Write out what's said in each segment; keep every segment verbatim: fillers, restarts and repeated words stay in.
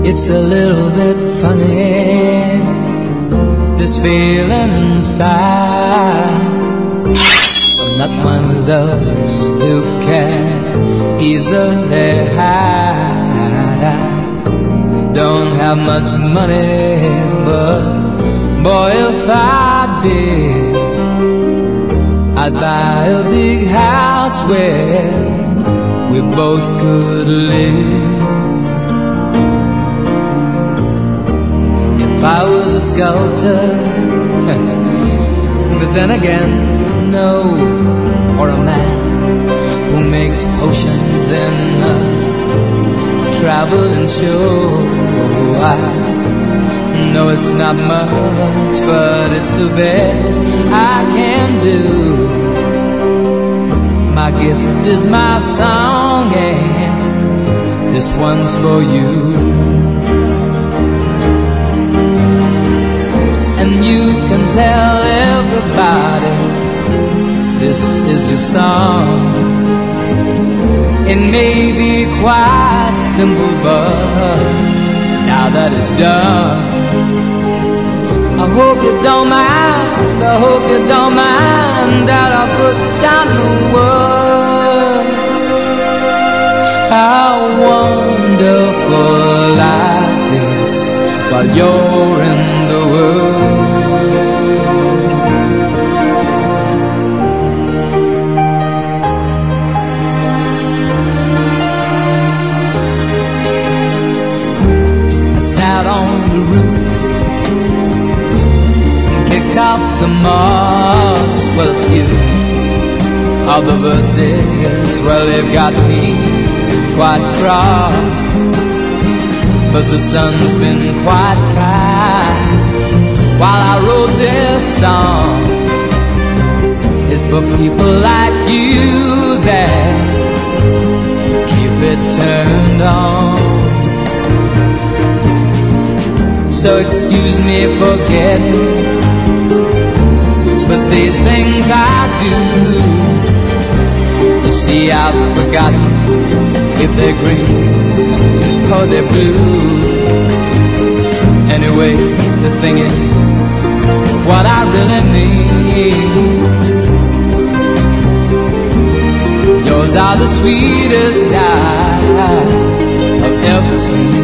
It's a little bit funny, this feeling inside. I'm not one of those who can easily hide. I don't have much money, but boy, if I did, I'd buy a big house where we both could live. If I was a sculptor, but then again, no, or a man who makes potions in a traveling show. I know it's not much, but it's the best I can do. My gift is my song, and this one's for you. And you can tell everybody this is your song. It may be quite simple, but now that it's done, I hope you don't mind, I hope you don't mind that I put down the words how wonderful life is while you're in the world. I sat on the roof, top the moss, well, a few of the verses, well, they've got me quite cross. But the sun's been quite kind while I wrote this song. It's for people like you that keep it turned on. So excuse me for getting, but these things I do, you see, I've forgotten if they're green or they're blue. Anyway, the thing is, what I really mean, yours are the sweetest eyes I've ever seen.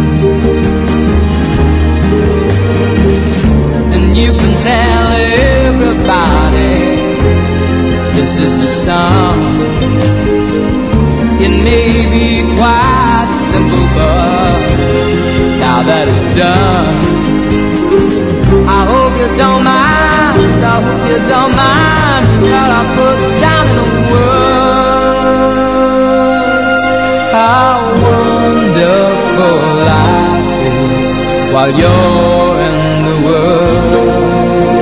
And you can tell everybody this is the song. It may be quite simple, but now that it's done, I hope you don't mind, I hope you don't mind that I put down in the words how wonderful life is while you're in the world.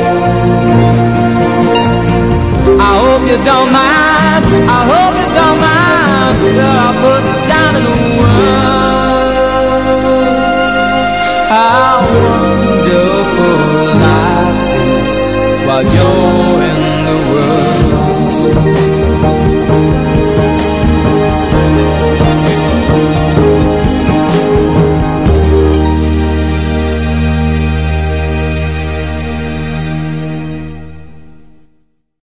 I hope you don't mind, I hope you don't mind that I put down in the words how wonderful life is while you're